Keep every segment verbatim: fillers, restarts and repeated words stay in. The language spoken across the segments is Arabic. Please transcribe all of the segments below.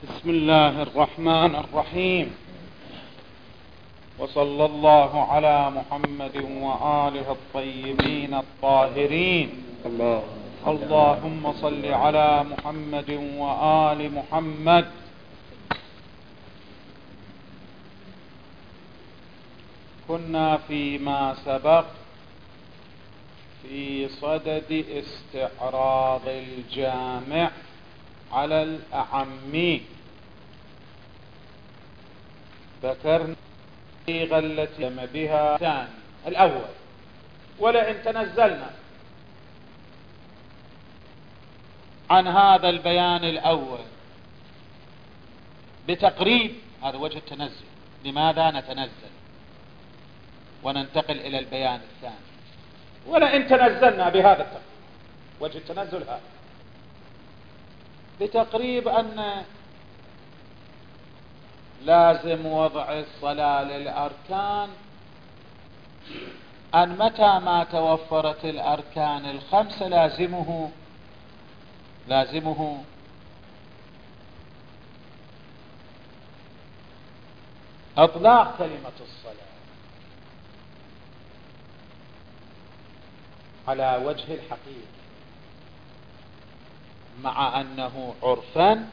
بسم الله الرحمن الرحيم، وصلى الله على محمد وآله الطيبين الطاهرين. الله اللهم صل على محمد وآل محمد. كنا فيما سبق في صدد استعراض الجامع على الأعمي. ذكرنا الصيغة التي تم بها الثاني الأول، ولئن تنزلنا عن هذا البيان الأول بتقريب، هذا وجه التنزل. لماذا نتنزل وننتقل إلى البيان الثاني؟ ولئن تنزلنا بهذا التقريب، وجه التنزل هذا بتقريب أن لازم وضع الصلاة للأركان أن متى ما توفرت الأركان الخمسة لازمه لازمه إطلاق كلمة الصلاة على وجه الحقيقة، مع أنه عرفا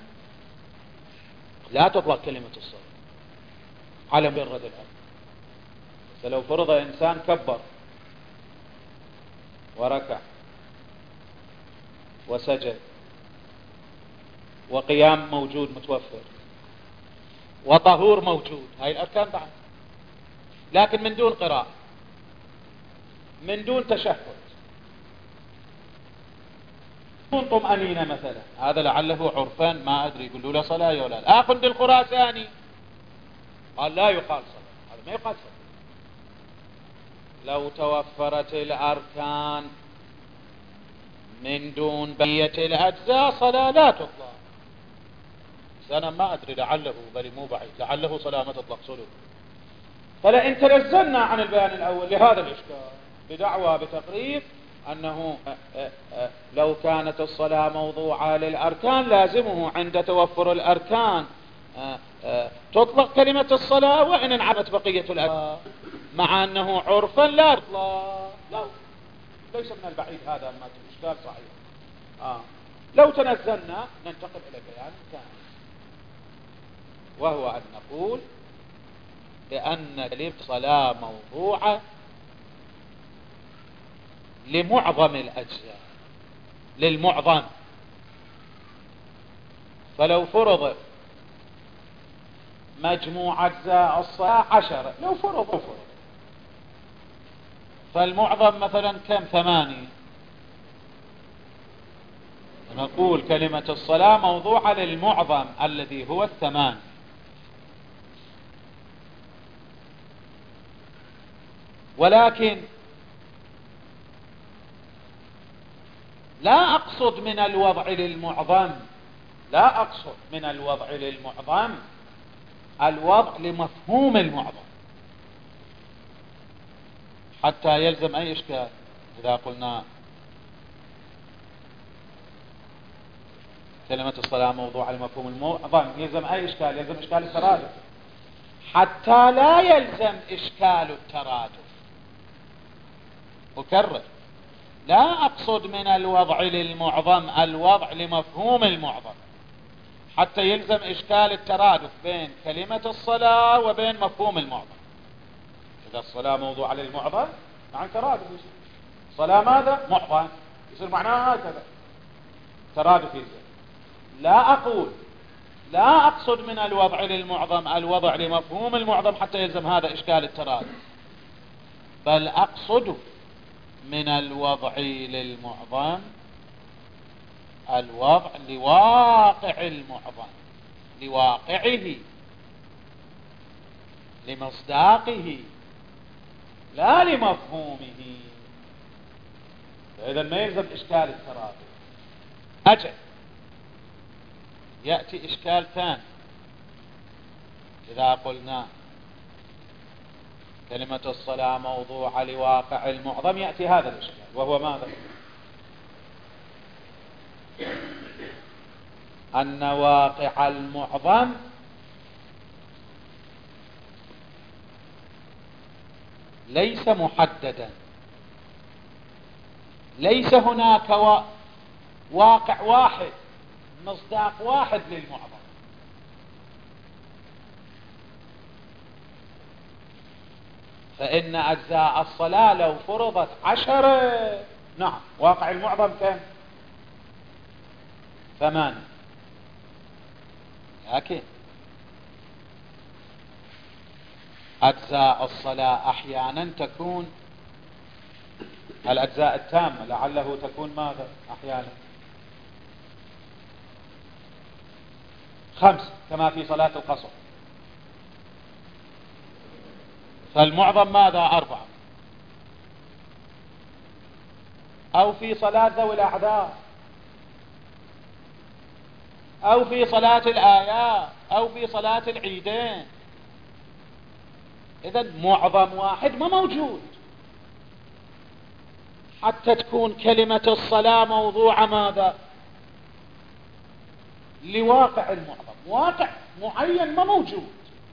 لا تطلق كلمة الصلاة على مجرد الأمر. فلو فرض إنسان كبر وركع وسجد وقيام موجود متوفر وطهور موجود، هاي الأركان بعد، لكن من دون قراءة، من دون تشهد، من طمأنينة مثلا، هذا لعله عرفان ما أدري، يقولوا له صلاة يا ولد. أخذ الخراساني قال لا يقال صلاة، هذا ما يقال صلاة. لو توفرت الأركان من دون بقية الأجزاء صلاة لا تطلق. أنا ما أدري، لعله بل مو بعيد، لعله صلاة ما تطلق سلوك. فلئن تنزلنا عن البيان الأول لهذا الإشكال بدعوى بتقريب أنه لو كانت الصلاة موضوعة للأركان لازمه عند توفر الأركان تطلق كلمة الصلاة وإن انعمت بقية الأركان، مع أنه عرفا لا تطلق. لا، ليس من البعيد هذا، ما الإشكال صحيح. آه. لو تنزلنا ننتقل إلى بيان ثاني، وهو أن نقول بأن كلمة الصلاة موضوعة لمعظم الأجزاء، للمعظم. فلو فرض مجموع أجزاء الصلاة عشرة، لو فرض فرض فالمعظم مثلا كم؟ ثمانية. نقول كلمة الصلاة موضوعة للمعظم الذي هو الثمان. ولكن لا أقصد من الوضع للمعظم، لا أقصد من الوضع للمعظم الوضع لمفهوم المعظم، حتى يلزم أي إشكال. إذا قلنا كلمة الصلاة موضوعة لمفهوم المعظم يلزم أي إشكال؟ يلزم إشكال الترادف، حتى لا يلزم إشكال الترادف. أكرر، لا أقصد من الوضع للمعظم الوضع لمفهوم المعظم حتى يلزم إشكال الترادف بين كلمة الصلاة وبين مفهوم المعظم. إذا الصلاة موضوعة للمعظم مع ترادف يصير صلاة ماذا؟ معظم، يصير معناها هكذا ترادف يصير. لا أقول، لا أقصد من الوضع للمعظم الوضع لمفهوم المعظم حتى يلزم هذا إشكال الترادف، بل أقصد من الوضع للمعظم الوضع لواقع المعظم، لواقعه، لمصداقه، لا لمفهومه. فإذا ما يلزم إشكال الترادف. أجل يأتي إشكال ثاني إذا قلنا كلمة الصلاة موضوعة لواقع المعظم، يأتي هذا الإشكال، وهو ماذا؟ أن واقع المعظم ليس محددا، ليس هناك واقع واحد مصداق واحد للمعظم. فإن أجزاء الصلاة لو فرضت عشرة، نعم، واقع المعظم كم؟ ثمانية. لكن أجزاء الصلاة أحيانا تكون الأجزاء التامة، لعله تكون ماذا أحيانا خمس كما في صلاة القصر، فالمعظم ماذا أربعة. أو في صلاة ذوي الأعذار، أو في صلاة الآيات، أو في صلاة العيدين. إذن معظم واحد ما موجود حتى تكون كلمة الصلاة موضوعة ماذا لواقع المعظم. واقع معين ما موجود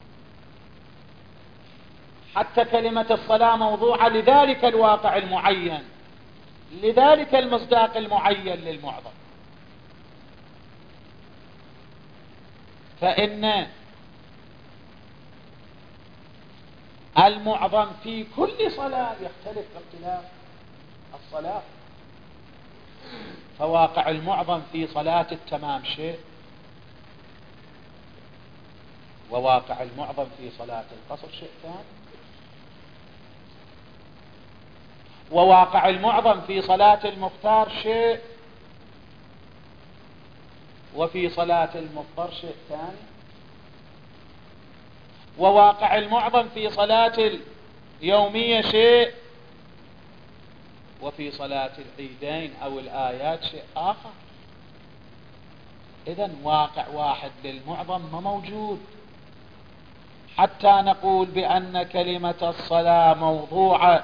حتى كلمة الصلاة موضوعة لذلك الواقع المعين، لذلك المصداق المعين للمعظم. فإن المعظم في كل صلاة يختلف باختلاف الصلاة. فواقع المعظم في صلاة التمام شيء، وواقع المعظم في صلاة القصر شيء ثاني، وواقع المعظم في صلاة المختار شيء، وفي صلاة المضطر شيء ثاني، وواقع المعظم في صلاة اليومية شيء، وفي صلاة العيدين أو الآيات شيء آخر. إذن واقع واحد للمعظم ما موجود حتى نقول بأن كلمة الصلاة موضوعة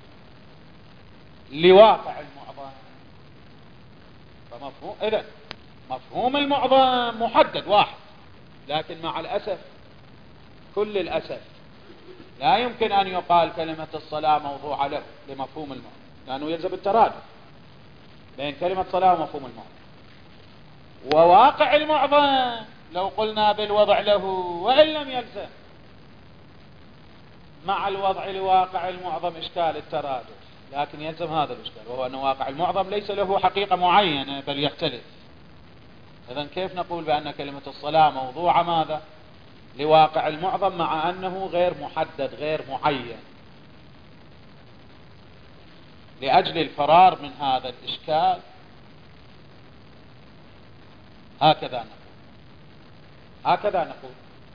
لواقع المعظم. فمفهوم إذن مفهوم المعظم محدد واحد، لكن مع الأسف كل الأسف لا يمكن أن يقال كلمة الصلاة موضوعة له لمفهوم المعظم، لأنه يلزم الترادف بين كلمة صلاة ومفهوم المعظم. وواقع المعظم لو قلنا بالوضع له وإن لم يلزم مع الوضع لواقع المعظم إشكال الترادف، لكن يلزم هذا الإشكال، وهو أن واقع المعظم ليس له حقيقة معينة بل يختلف. إذن كيف نقول بأن كلمة الصلاة موضوعة ماذا لواقع المعظم مع أنه غير محدد غير معين؟ لأجل الفرار من هذا الإشكال هكذا نقول هكذا نقول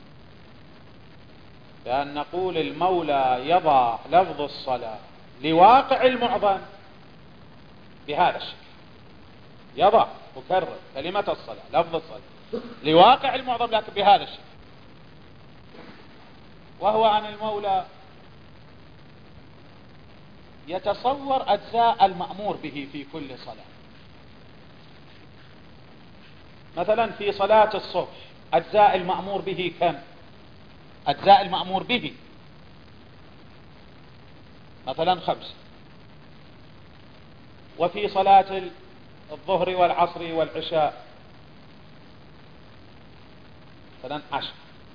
بأن نقول المولى يضع لفظ الصلاة لواقع المعظم بهذا الشكل، يضع مكرر كلمة الصلاة لفظ الصلاة لواقع المعظم لكن بهذا الشكل، وهو أن المولى يتصور أجزاء المأمور به في كل صلاة. مثلا في صلاة الصبح أجزاء المأمور به كم؟ أجزاء المأمور به مثلا خمس. وفي صلاة الظهر والعصر والعشاء مثلا عشر.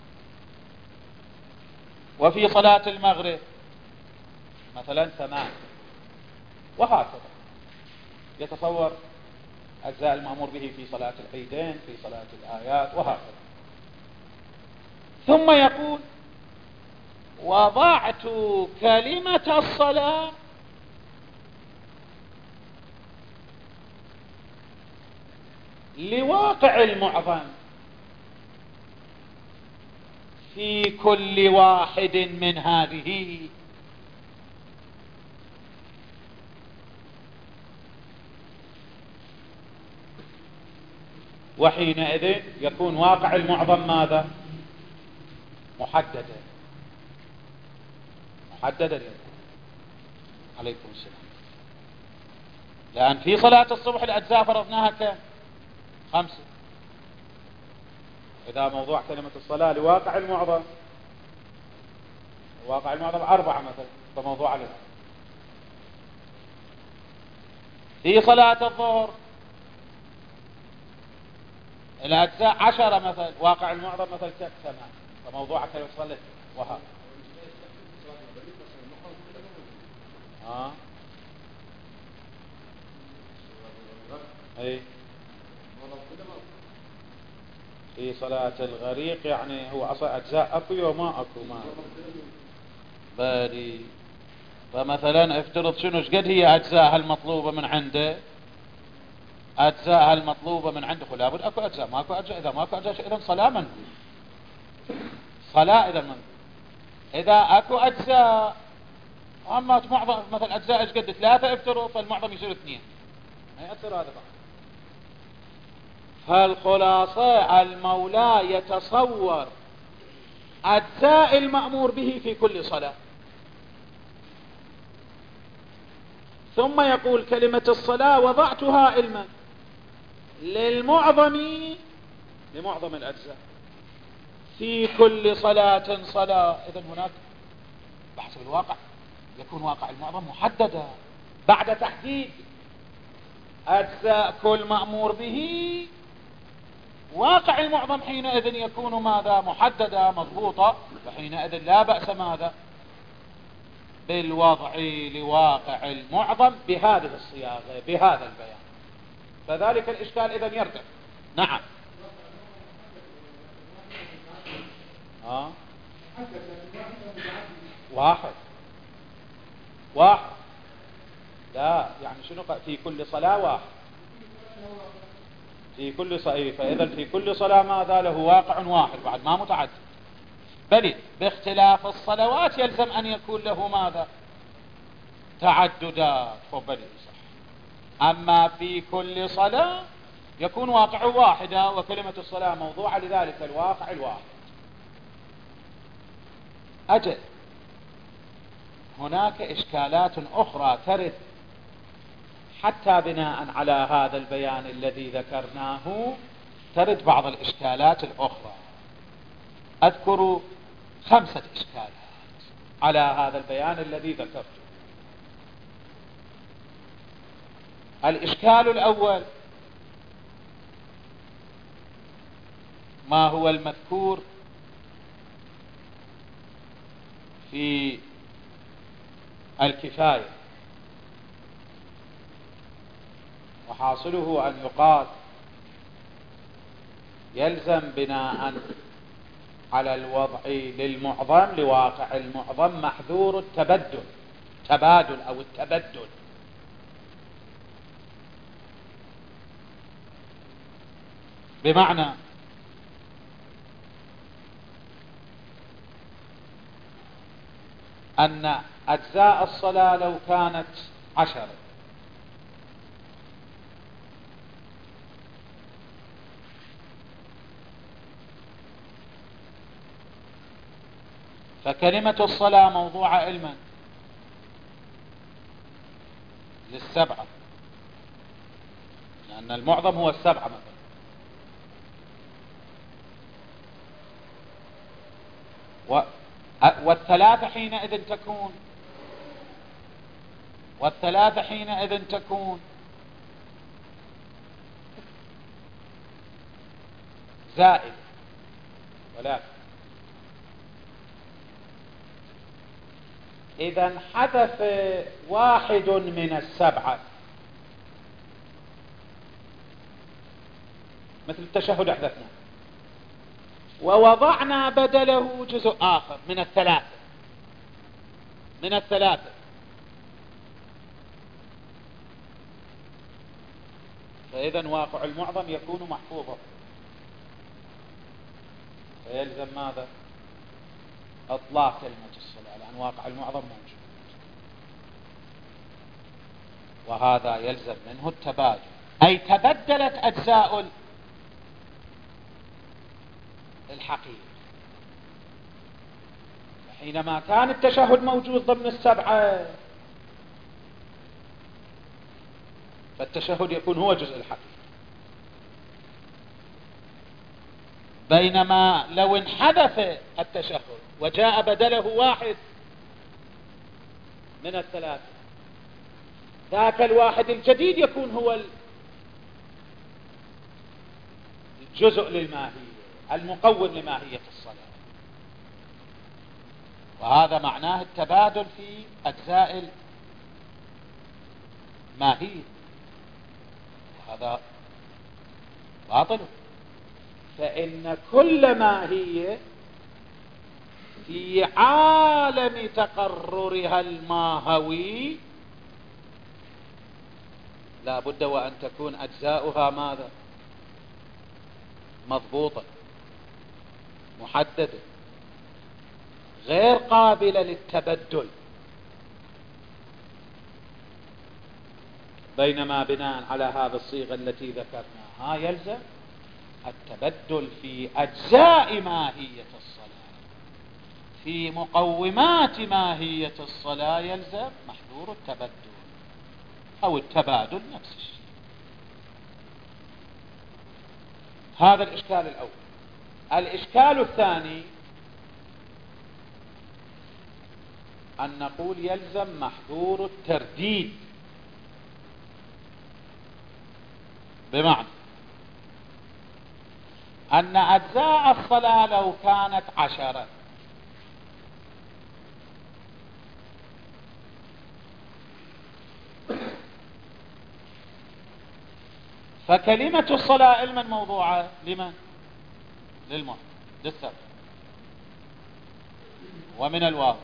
وفي صلاة المغرب مثلا ثمان، وهكذا يتصور أجزاء المأمور به في صلاة العيدين في صلاة الآيات وهكذا. ثم يقول وضعت كلمة الصلاة لواقع المعظم في كل واحد من هذه. وحينئذ يكون واقع المعظم ماذا محددا محددا يكون. عليكم السلام. لأن في صلاة الصبح الأجزاء فرضناها كم؟ خمسة. إذا موضوع كلمة الصلاة لواقع المعظم، واقع المعظم أربعة مثلا، فموضوع لها. في صلاة الظهر الأجزاء عشرة مثلا، واقع المعظم مثلا ثمان، فموضوع كلمة صلاة وهذا. ها اي في صلاة الغريق يعني هو أصلا أجزاء أكو وما أكو ما بالي. فمثلا افترض شنو شقد هي أجزاءها المطلوبة من عنده، أجزاءها المطلوبة من عنده لابد أكو أجزاء، ما أكو أجزاء، إذا ما أكو أجزاء إذا صلاة منه صلاة إذا منه. إذا أكو أجزاء، أما معظم مثلا أجزاء إيش قد ثلاثة افترض، فالمعظم يصير اثنين، ما يأثر هذا بعد. فالخلاصة المولى يتصور أجزاء المأمور به في كل صلاة، ثم يقول كلمة الصلاة وضعتها علما للمعظم، لمعظم الأجزاء في كل صلاة صلاة. إذن هناك بحسب الواقع يكون واقع المعظم محددا بعد تحديد أجزاء كل مأمور به. واقع المعظم حينئذ يكون ماذا؟ محددا مضبوطا، وحينئذ لا بأس ماذا؟ بالوضع لواقع المعظم بهذه الصياغة بهذا البيان، فذلك الإشكال إذن يرتفع. نعم. آه. واحد واحد لا يعني شنو في كل صلاة واحد، في كل صلاة، فإذا في كل صلاة ماذا له؟ واقع واحد بعد ما متعدد، بل باختلاف الصلوات يلزم أن يكون له ماذا؟ تعددات. فبلي صح. أما في كل صلاة يكون واقع واحدة وكلمة الصلاة موضوعة، لذلك الواقع الواحد. أجل هناك إشكالات أخرى ترد حتى بناء على هذا البيان الذي ذكرناه، ترد بعض الإشكالات الأخرى. أذكر خمسة إشكالات على هذا البيان الذي ذكرته. الإشكال الأول: ما هو المذكور في الكفاية؟ وحاصله أن يقال يلزم بناء على الوضع للمعظم لواقع المعظم محذور التبدل، تبادل أو التبدل. بمعنى أن أجزاء الصلاة لو كانت عشرة، فكلمة الصلاة موضوعة علما للسبعة، لأن المعظم هو السبعة مثلا. و... والثلاثة حينئذ تكون والثلاثة حينئذ تكون زائد، ولكن إذا حذف واحد من السبعة مثل التشهد أحدثنا، ووضعنا بدله جزء آخر من الثلاثة من الثلاثة فإذا واقع المعظم يكون محفوظا، فيلزم ماذا؟ إطلاق كلمة الصلاة، لأن واقع المعظم موجود، وهذا يلزم منه التبادل، أي تبدلت أجزاء الحقيقة. حينما كان التشهد موجود ضمن السبعة، فالتشهد يكون هو جزء الحقيقة. بينما لو انحدث التشهد وجاء بدله واحد من الثلاثة، ذاك الواحد الجديد يكون هو الجزء للماهية، المقوم لماهية الصلاة. وهذا معناه التبادل في أجزاء الماهية، وهذا باطل. فإن كل ماهية في عالم تقررها الماهوي لا بد وأن تكون أجزاؤها ماذا؟ مضبوطة محددة غير قابلة للتبدل. بينما بناء على هذه الصيغة التي ذكرناها يلزم التبدل في أجزاء ماهية الصلاة، في مقومات ماهية الصلاة يلزم محذور التبدل أو التبادل، نفس الشيء. هذا الإشكال الأول. الإشكال الثاني أن نقول يلزم محذور الترديد، بمعنى أن أجزاء الصلاة لو كانت عشرة فكلمة الصلاة لمن موضوعة؟ لمن؟ للمهم للسبب. ومن الواضح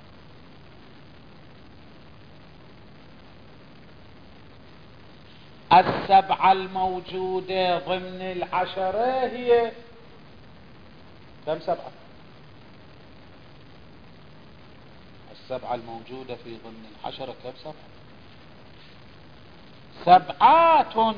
السبعة الموجودة ضمن العشرة هي كم سبعة؟ السبعة الموجودة في ضمن العشرة كم سبعة؟ سبعات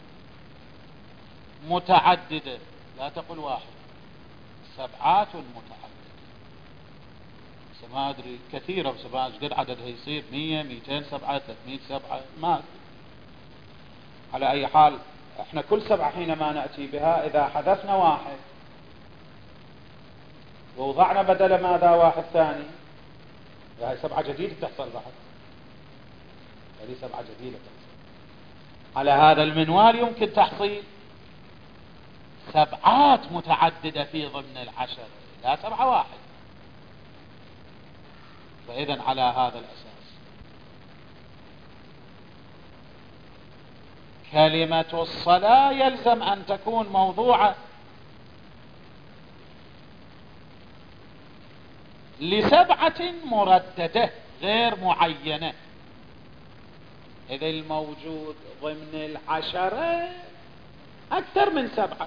متعددة، لا تقل واحد، سبعات متعددة. بس ما أدري كثيرة، بس ما قد عددها يصير مية ميتين سبعة ثلاثمية سبعة ما أدري. على أي حال احنا كل سبعة حينما نأتي بها إذا حذفنا واحد ووضعنا بدل ماذا واحد ثاني، هذه سبعة جديدة تحصل بعد، هذه سبعة جديدة تحصل. على هذا المنوال يمكن تحصيل سبعات متعددة في ضمن العشر، لا سبعة واحد. فإذا على هذا الأساس كلمة الصلاة يلزم أن تكون موضوعة لسبعة مرددة غير معينة، إذ الموجود ضمن العشرة أكثر من سبعة.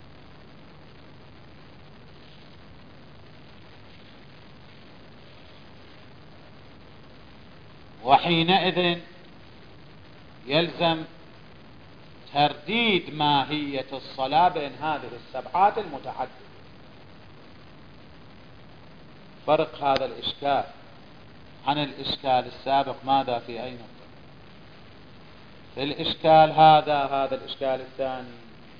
وحينئذ يلزم ترديد ماهية الصلاة بين هذه السبعات المتعددة. فرق هذا الإشكال عن الإشكال السابق ماذا؟ في أي نقطة؟ في الإشكال هذا هذا الإشكال الثاني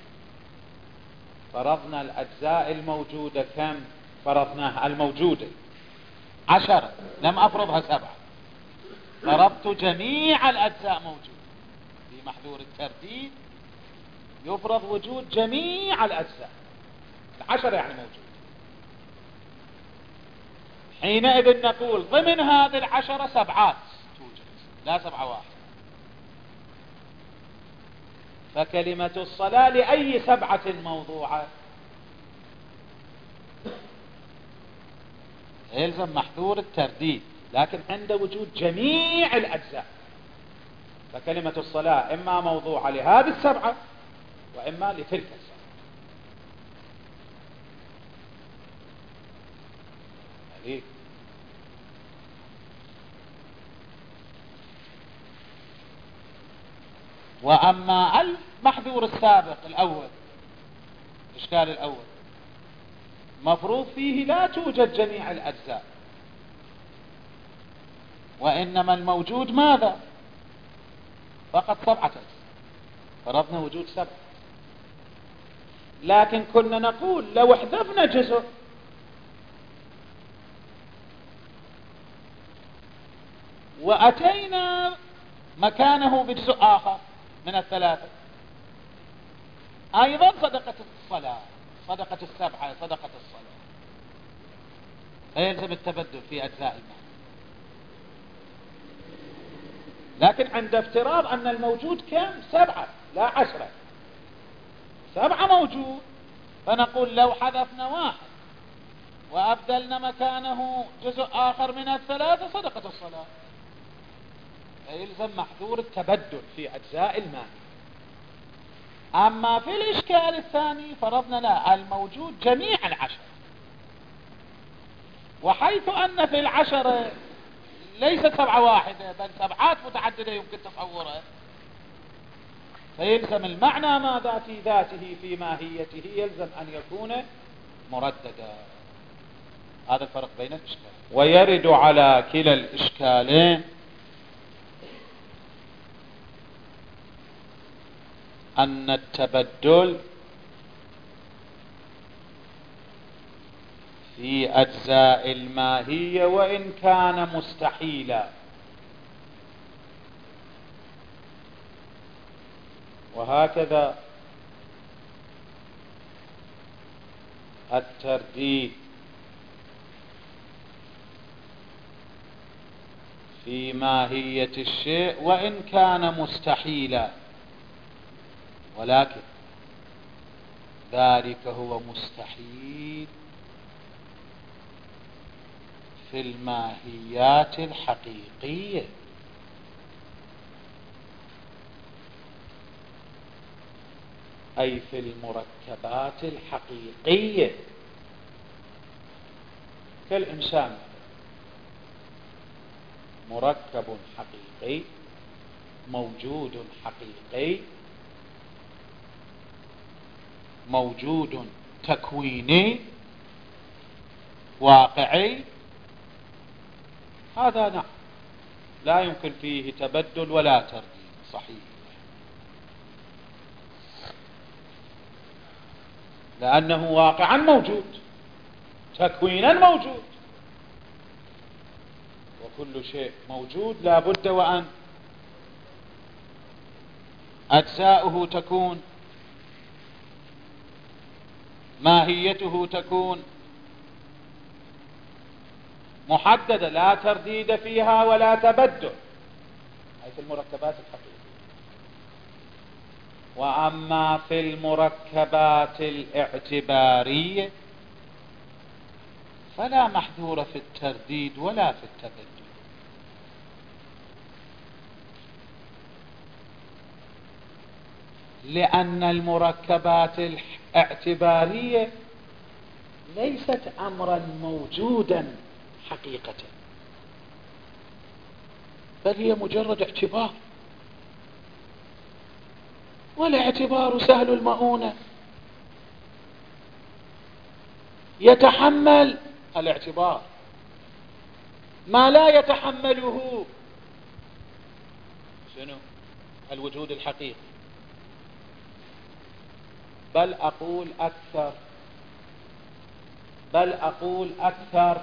فرضنا الأجزاء الموجودة كم؟ فرضناها الموجودة عشرة، لم أفرضها سبعة، فرضت جميع الأجزاء موجودة. في محذور الترديد يفرض وجود جميع الأجزاء العشرة يعني موجود. حينئذ نقول ضمن هذه العشرة سبعات توجد، لا سبعة واحد. فكلمة الصلاة لأي سبعة موضوعة؟ يلزم محذور الترديد، لكن عند وجود جميع الأجزاء. فكلمة الصلاة إما موضوعة لهذه السبعة وإما لتلك السبعة. عليك. وأما المحذور السابق الأول، الإشكال الأول مفروض فيه لا توجد جميع الأجزاء، وإنما الموجود ماذا؟ فقط سبعة أجزاء. فرضنا وجود سبعة. لكن كنا نقول لو احذفنا جزء وأتينا مكانه بجزء آخر من الثلاثة أيضا صدقة الصلاة، صدقة السبعة، صدقة الصلاة، فيلزم التبدل في أجزاء المال. لكن عند افتراض أن الموجود كم؟ سبعة لا عشرة، سبعة موجود، فنقول لو حذفنا واحد وأبدلنا مكانه جزء آخر من الثلاثة صدقة الصلاة، فيلزم محذور التبدل في أجزاء المال. أما في الإشكال الثاني فرضنا لا، الموجود جميع العشر، وحيث أن في العشرة ليست سبعة واحدة بل سبعات متعددة يمكن تصورها، فيلزم المعنى ما ذاتي ذاته في ماهيته يلزم أن يكون مرددا. هذا الفرق بين الإشكال. ويرد على كلا الإشكالين أن التبدل في أجزاء الماهية وإن كان مستحيلا، وهكذا الترديد في ماهية الشيء وإن كان مستحيلا، ولكن ذلك هو مستحيل في الماهيات الحقيقية، أي في المركبات الحقيقية كالإنسان، مركب حقيقي موجود حقيقي موجود تكويني واقعي، هذا نعم لا يمكن فيه تبدل ولا ترديد، صحيح، لأنه واقعا موجود تكوينا موجود، وكل شيء موجود لا بد وأن أجزاؤه تكون، ماهيته تكون محددة لا ترديد فيها ولا تبدل، أي في المركبات الحقيقية. وأما في المركبات الاعتبارية فلا محذور في الترديد ولا في التبدل، لأن المركبات الاعتبارية ليست أمرا موجودا حقيقة، بل هي مجرد اعتبار، والاعتبار سهل المؤونة، يتحمل الاعتبار ما لا يتحمله شنو؟ الوجود الحقيقي. بل أقول أكثر بل أقول أكثر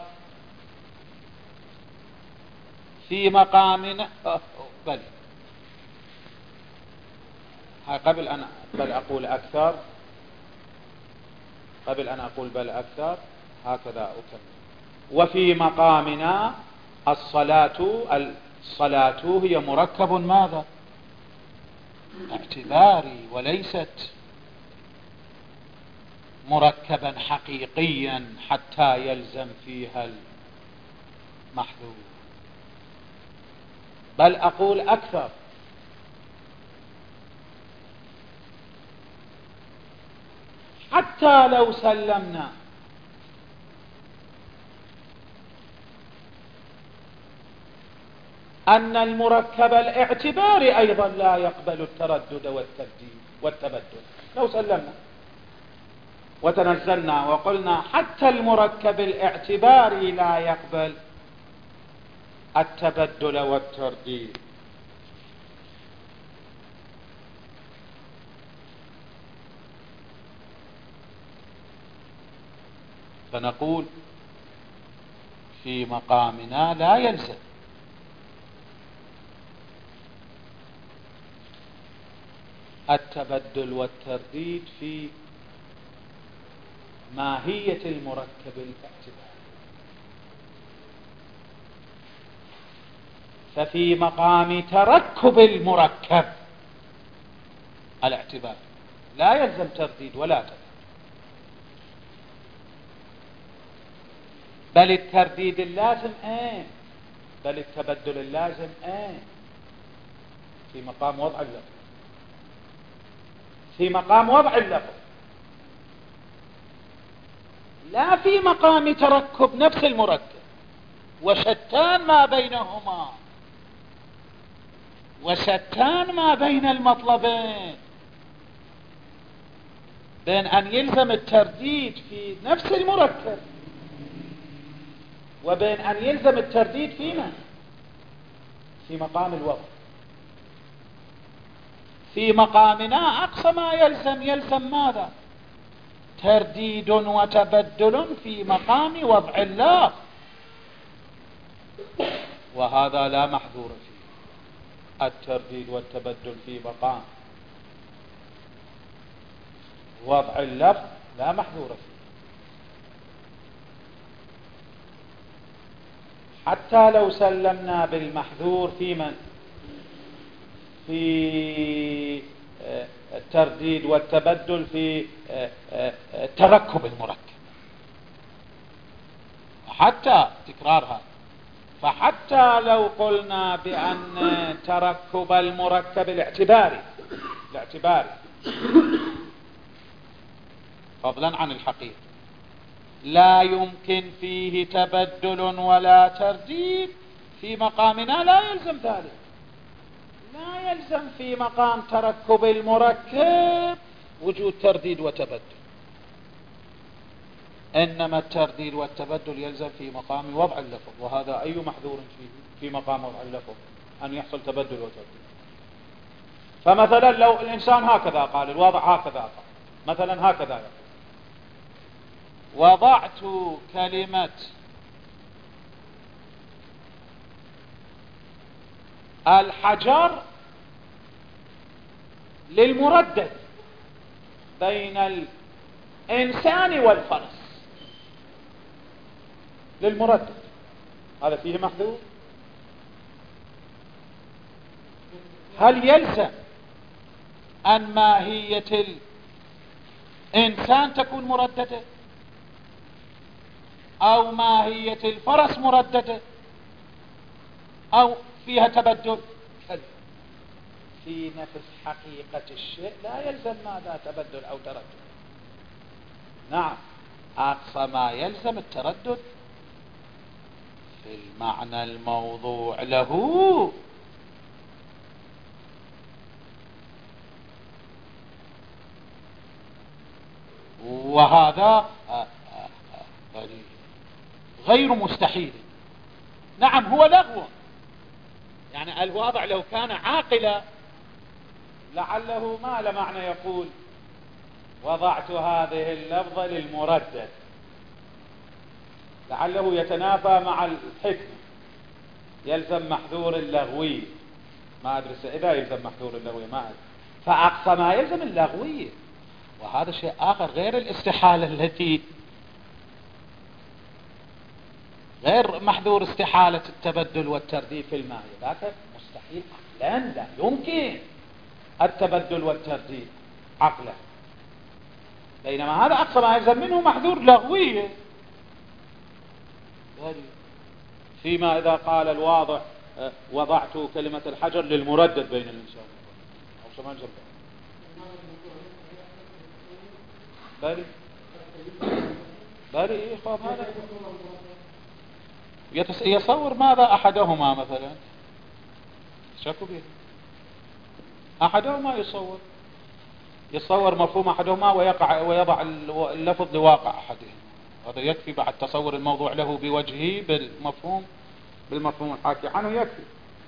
في مقامنا بل قبل أن بل أقول أكثر قبل أن أقول بل أكثر هكذا أكمل. وفي مقامنا الصلاة الصلاة هي مركب ماذا؟ اعتباري، وليست مركبا حقيقيا حتى يلزم فيها المحذور. بل أقول أكثر، حتى لو سلمنا أن المركب الاعتباري أيضا لا يقبل التردد والتبديل والتبدل، لو سلمنا وتنزلنا وقلنا حتى المركب الاعتباري لا يقبل التبدل والترديد، فنقول في مقامنا لا يلزم التبدل والترديد في ماهية المركب الاعتباري. ففي مقام تركب المركب الاعتباري لا يلزم ترديد ولا تبدل، بل الترديد اللازم ايه، بل التبدل اللازم ايه في مقام وضع اللفظ، في مقام وضع اللفظ، لا في مقام تركب نفس المركب. وشتان ما بينهما، وشتان ما بين المطلبين، بين أن يلزم الترديد في نفس المركب وبين أن يلزم الترديد فيما في مقام الوضع. في مقامنا أقصى ما يلزم يلزم ماذا؟ ترديد وتبدل في مقام وضع اللفظ، وهذا لا محذور فيه. الترديد والتبدل في مقام وضع اللفظ لا محذور فيه، حتى لو سلمنا بالمحذور في من في الترديد والتبدل في تركب المركب. حتى تكرارها، فحتى لو قلنا بأن تركب المركب الاعتباري الاعتباري فضلا عن الحقيقة لا يمكن فيه تبدل ولا ترديد، في مقامنا لا يلزم ذلك. لا يلزم في مقام تركب المركب وجود ترديد وتبدل، إنما الترديد والتبدل يلزم في مقام وضع اللفظ، وهذا أي محذور فيه في مقام وضع اللفظ أن يحصل تبدل وترديد. فمثلا لو الإنسان هكذا قال، الوضع هكذا قال، مثلا هكذا قال: وضعت كلمة الحجر للمردد بين الإنسان والفرس، للمردد، هذا فيه محذور؟ هل يلزم أن ماهية الإنسان تكون مرددة أو ماهية الفرس مرددة أو فيها تبدل؟ في نفس حقيقة الشيء لا يلزم ماذا تبدل أو تردد. نعم، أقصى ما يلزم التردد في المعنى الموضوع له، وهذا غير مستحيل. نعم، هو لغو، يعني الواضع لو كان عاقلا لعله ما لمعنى يقول وضعت هذه اللفظة للمردد، لعله يتنافى مع الحكمة، يلزم محذور اللغوي، ما أدري إذا يلزم محذور اللغوي ما أدري، فأقصى ما يلزم اللغوي، وهذا شيء آخر غير الاستحالة التي غير محذور استحالة التبدل والترديد في الماء، ذاك مستحيل عقلا، لا يمكن التبدل والترديد عقلا، بينما هذا أقصى ما يلزم منه محذور لغوي. فيما إذا قال الواضع وضعت كلمة الحجر للمردد بين الإنسان أو شمان جنبه، باري باري إيه خاف هذا يصور ماذا أحدهما مثلا شكوا به، أحدهما يصور يصور مفهوم أحدهما ويقع ويضع اللفظ لواقع أحدهما، هذا يكفي بعد تصور الموضوع له بوجهه بالمفهوم بالمفهوم الحاكي عنه يكفي.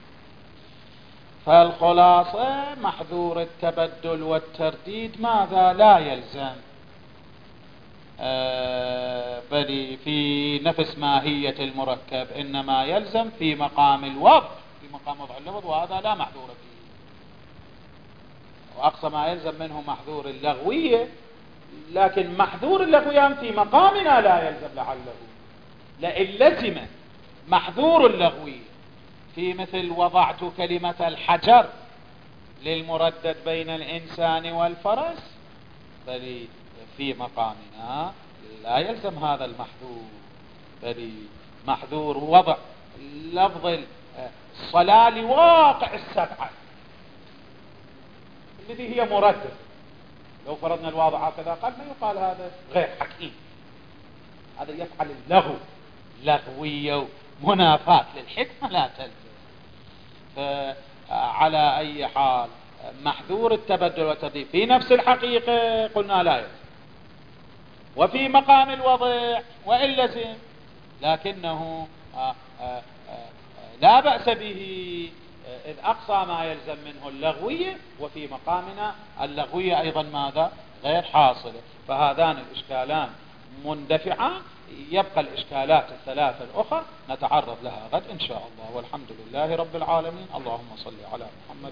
فالخلاصة محذور التبدل والترديد ماذا لا يلزم بل في نفس ماهية المركب، إنما يلزم في مقام الوضع، في مقام وضع اللفظ، وهذا لا محذور فيه. وأقصى ما يلزم منه محذور اللغوية، لكن محذور اللغويان في مقامنا لا يلزم لعله. لئن لزم محذور اللغوي في مثل وضعت كلمة الحجر للمردد بين الإنسان والفرس، بل في مقامنا لا يلزم هذا المحذور، بل محذور وضع لفظ الصلاة لواقع السبعة الذي هي مردد. لو فرضنا الواضع هكذا قال ما يقال هذا غير حكيم، هذا يفعل اللغو لغوية منافاة للحكمة لا تلزم. فعلى أي حال محذور التبدل والتضييف في نفس الحقيقة قلنا لا يلزم، وفي مقام الوضع وإن لزم لكنه لا بأس به، إذ أقصى ما يلزم منه اللغوية، وفي مقامنا اللغوية أيضا ماذا غير حاصلة. فهذان الإشكالان مندفعان، يبقى الإشكالات الثلاثة الأخرى نتعرض لها غد إن شاء الله، والحمد لله رب العالمين. اللهم صل على محمد.